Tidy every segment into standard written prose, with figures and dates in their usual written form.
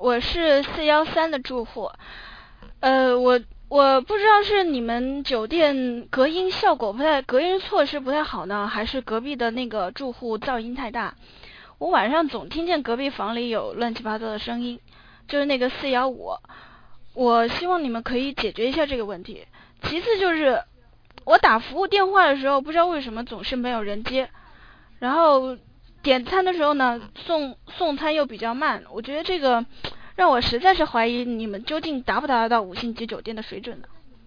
我是413的住户。我不知道是你们酒店隔音效果不太，隔音措施不太好呢，还是隔壁的那个住户噪音太大。我晚上总听见隔壁房里有乱七八糟的声音，就是那个415。我希望你们可以解决一下这个问题。其次就是我打服务电话的时候，不知道为什么总是没有人接，然后点餐的时候呢，送餐又比较慢，我觉得这个让我实在是怀疑你们究竟达不达得到5星级酒店的水准呢？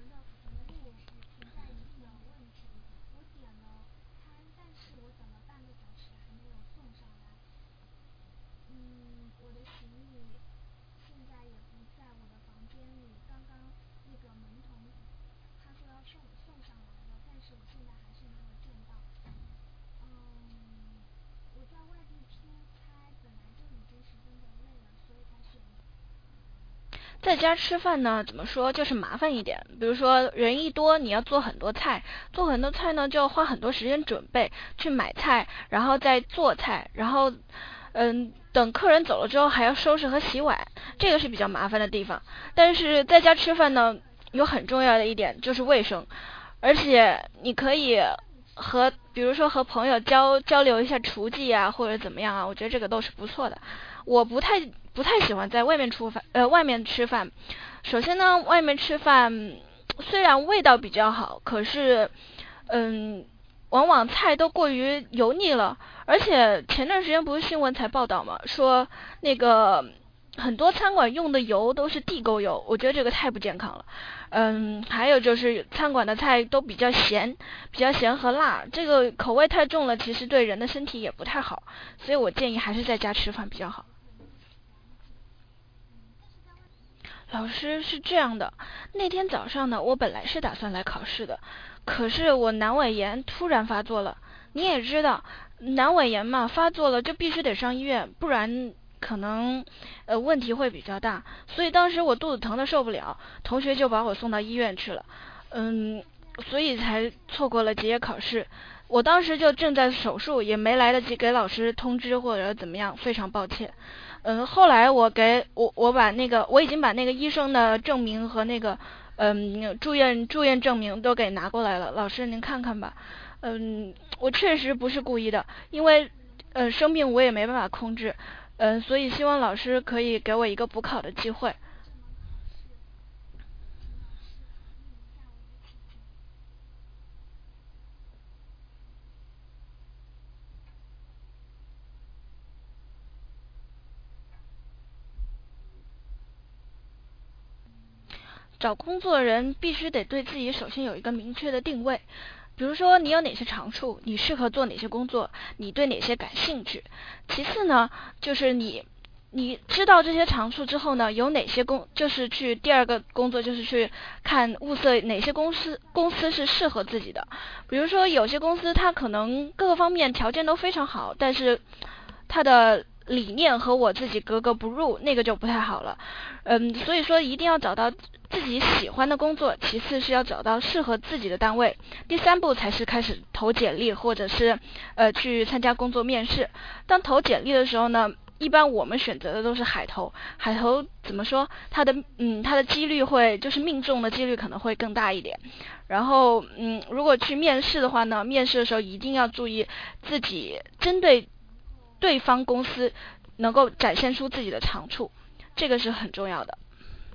在家吃饭呢，怎么说就是麻烦一点。比如说人一多，你要做很多菜，做很多菜呢就要花很多时间准备，去买菜，然后再做菜，然后等客人走了之后还要收拾和洗碗，这个是比较麻烦的地方。但是在家吃饭呢，有很重要的一点就是卫生，而且你可以比如说和朋友交流一下厨技啊，或者怎么样啊，我觉得这个都是不错的。我不太喜欢在外面吃饭。首先呢，外面吃饭虽然味道比较好，可是往往菜都过于油腻了。而且前段时间不是新闻才报道嘛，说那个很多餐馆用的油都是地沟油，我觉得这个太不健康了。还有就是餐馆的菜都比较咸和辣，这个口味太重了，其实对人的身体也不太好，所以我建议还是在家吃饭比较好。老师是这样的，那天早上呢，我本来是打算来考试的，可是我阑尾炎突然发作了。你也知道，阑尾炎嘛，发作了就必须得上医院，不然可能问题会比较大。所以当时我肚子疼的受不了，同学就把我送到医院去了。嗯，所以才错过了结业考试。我当时就正在手术，也没来得及给老师通知或者怎么样，非常抱歉。后来我已经把那个医生的证明和那个住院证明都给拿过来了，老师您看看吧。我确实不是故意的，因为生病我也没办法控制。所以希望老师可以给我一个补考的机会。找工作的人必须得对自己首先有一个明确的定位，比如说你有哪些长处，你适合做哪些工作，你对哪些感兴趣。其次呢，就是你知道这些长处之后呢，有哪些就是去第二个工作就是去物色哪些公司是适合自己的。比如说有些公司它可能各个方面条件都非常好，但是它的理念和我自己格格不入，那个就不太好了。所以说一定要找到自己喜欢的工作，其次是要找到适合自己的单位，第三步才是开始投简历或者是去参加工作面试。当投简历的时候呢，一般我们选择的都是海投。海投怎么说？它的几率就是命中的几率可能会更大一点。然后如果去面试的话呢，面试的时候一定要注意自己针对对方公司能够展现出自己的长处，这个是很重要的。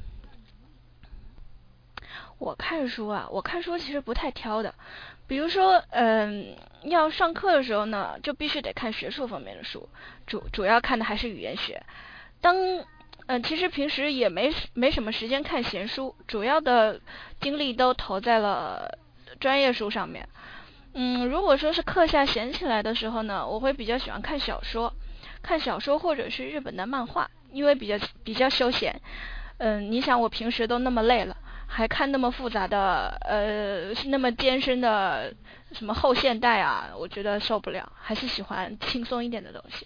我看书其实不太挑的。比如说，要上课的时候呢，就必须得看学术方面的书，主要看的还是语言学。当其实平时也没什么时间看闲书，主要的精力都投在了专业书上面。如果说是课下闲起来的时候呢，我会比较喜欢看小说或者是日本的漫画，因为比较休闲。你想我平时都那么累了，还看那么复杂的那么艰深的什么后现代啊，我觉得受不了，还是喜欢轻松一点的东西。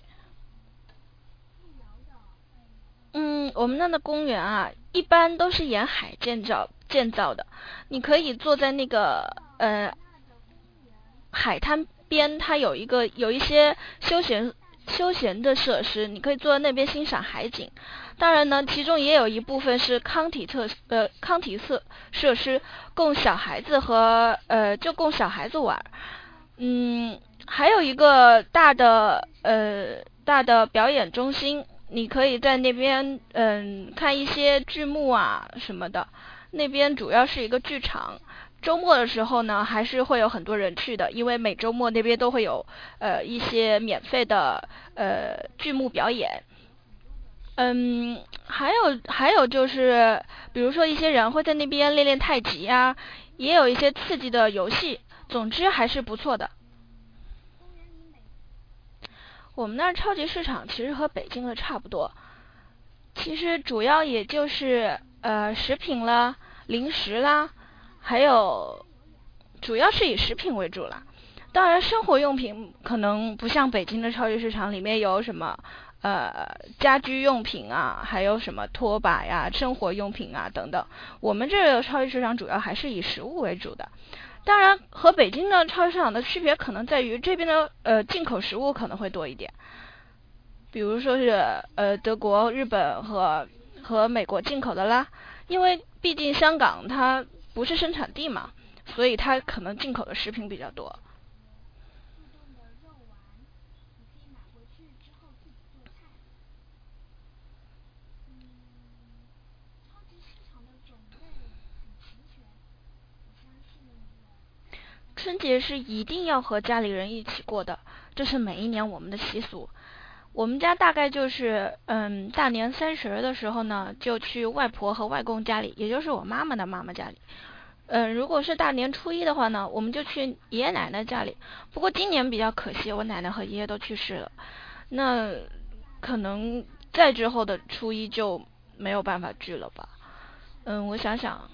我们那的公园啊，一般都是沿海建造的。你可以坐在那个海滩边，它有一些休闲的设施，你可以坐在那边欣赏海景。当然呢，其中也有一部分是康体设施，供小孩子供小孩子玩。还有一个大的表演中心，你可以在那边看一些剧目啊什么的。那边主要是一个剧场。周末的时候呢，还是会有很多人去的，因为每周末那边都会有一些免费的剧目表演。还有就是，比如说一些人会在那边练练太极啊，也有一些刺激的游戏，总之还是不错的。我们那儿超级市场其实和北京的差不多，其实主要也就是食品啦、零食啦，还有主要是以食品为主啦。当然生活用品可能不像北京的超级市场里面有什么家居用品啊，还有什么拖把呀、生活用品啊等等。我们这个超级市场主要还是以食物为主的。当然和北京的超市场的区别可能在于这边的进口食物可能会多一点，比如说是德国、日本和美国进口的啦，因为毕竟香港它不是生产地嘛，所以它可能进口的食品比较多。春节是一定要和家里人一起过的，这是每一年我们的习俗。我们家大概就是大年30的时候呢，就去外婆和外公家里，也就是我妈妈的妈妈家里。如果是大年初一的话呢，我们就去爷爷奶奶家里。不过今年比较可惜，我奶奶和爷爷都去世了，那可能再之后的初一就没有办法聚了吧。我想想，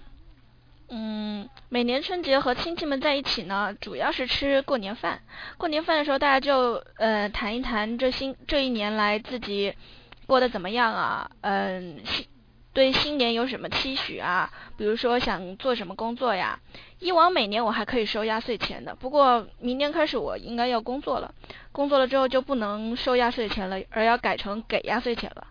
每年春节和亲戚们在一起呢，主要是吃过年饭。过年饭的时候，大家就谈一谈这一年来自己过得怎么样啊，对新年有什么期许啊？比如说想做什么工作呀？以往每年我还可以收压岁钱的，不过明年开始我应该要工作了，工作了之后就不能收压岁钱了，而要改成给压岁钱了。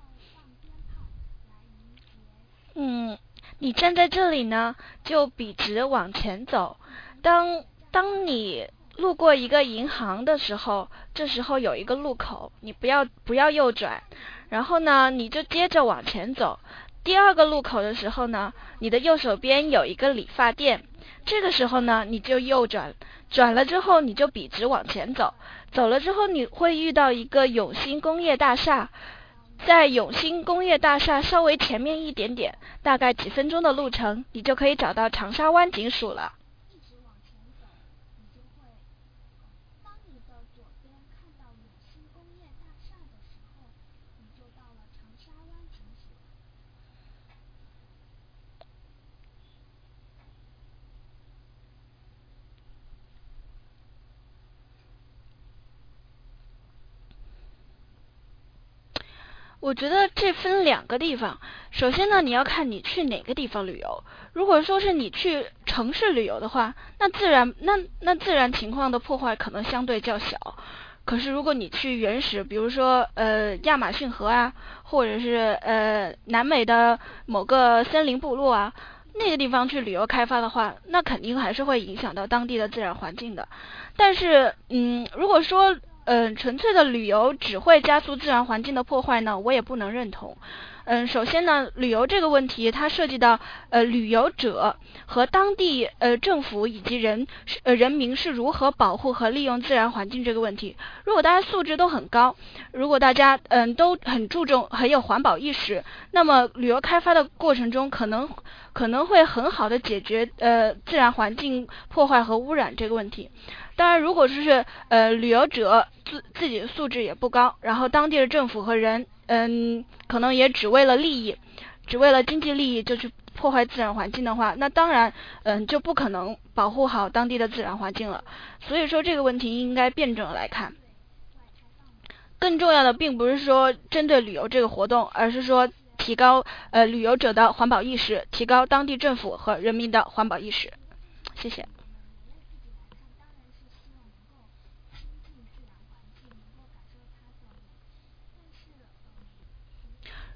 嗯，你站在这里呢，就笔直往前走。当你路过一个银行的时候，这时候有一个路口，你不要右转，然后呢，你就接着往前走。第二个路口的时候呢，你的右手边有一个理发店，这个时候呢，你就右转，转了之后你就笔直往前走，走了之后你会遇到一个永兴工业大厦。在永兴工业大厦稍微前面一点点，大概几分钟的路程，你就可以找到长沙湾警署了。我觉得这分两个地方。首先呢，你要看你去哪个地方旅游。如果说是你去城市旅游的话，那自然情况的破坏可能相对较小。可是如果你去原始，比如说亚马逊河啊，或者是南美的某个森林部落啊，那个地方去旅游开发的话，那肯定还是会影响到当地的自然环境的。但是如果说纯粹的旅游只会加速自然环境的破坏呢，我也不能认同。首先呢，旅游这个问题它涉及到旅游者和当地政府以及人民是如何保护和利用自然环境这个问题。如果大家素质都很高，如果大家都很注重很有环保意识，那么旅游开发的过程中可能会很好的解决自然环境破坏和污染这个问题。当然，如果说是旅游者自己的素质也不高，然后当地的政府和人可能也只为了利益，只为了经济利益就去破坏自然环境的话，那当然就不可能保护好当地的自然环境了。所以说这个问题应该辩证来看。更重要的并不是说针对旅游这个活动，而是说提高旅游者的环保意识，提高当地政府和人民的环保意识。谢谢。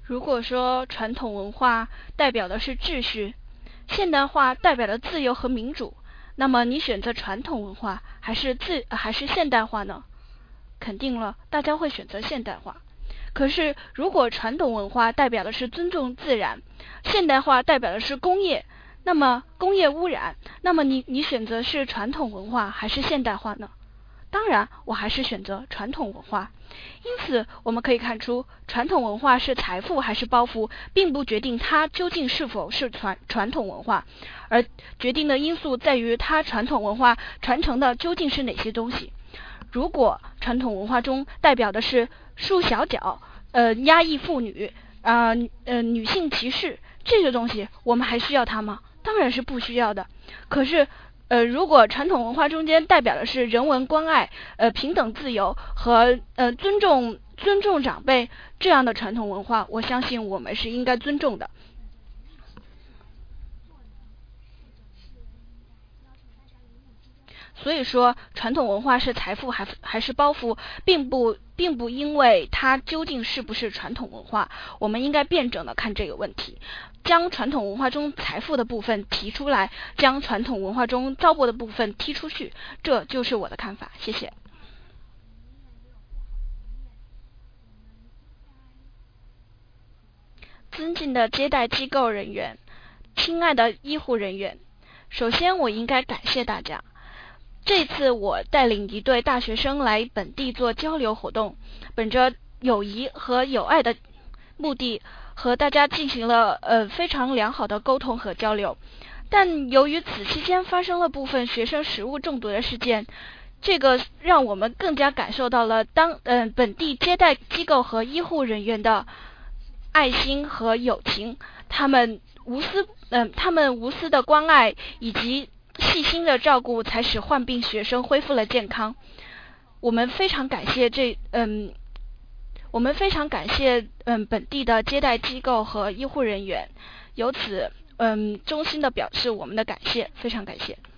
如果说传统文化代表的是秩序，现代化代表了自由和民主，那么你选择传统文化还是现代化呢？肯定了，大家会选择现代化。可是如果传统文化代表的是尊重自然，现代化代表的是工业，那么工业污染，那么你选择是传统文化还是现代化呢？当然我还是选择传统文化。因此我们可以看出，传统文化是财富还是包袱，并不决定它究竟是否是传统文化，而决定的因素在于它传统文化传承的究竟是哪些东西。如果传统文化中代表的是束小脚、压抑妇女、女性歧视这些东西，我们还需要它吗？当然是不需要的。可是如果传统文化中间代表的是人文关爱、平等自由和尊重长辈这样的传统文化，我相信我们是应该尊重的。所以说传统文化是财富还是包袱，并不因为它究竟是不是传统文化，我们应该辩证的看这个问题，将传统文化中财富的部分提出来，将传统文化中糟粕的部分踢出去，这就是我的看法。谢谢。尊敬的接待机构人员，亲爱的医护人员，首先我应该感谢大家。这次我带领一队大学生来本地做交流活动，本着友谊和友爱的目的，和大家进行了非常良好的沟通和交流。但由于此期间发生了部分学生食物中毒的事件，这个让我们更加感受到了本地接待机构和医护人员的爱心和友情，他们无私的关爱以及细心的照顾，才使患病学生恢复了健康。我们非常感谢本地的接待机构和医护人员，由此衷心的表示我们的感谢，非常感谢。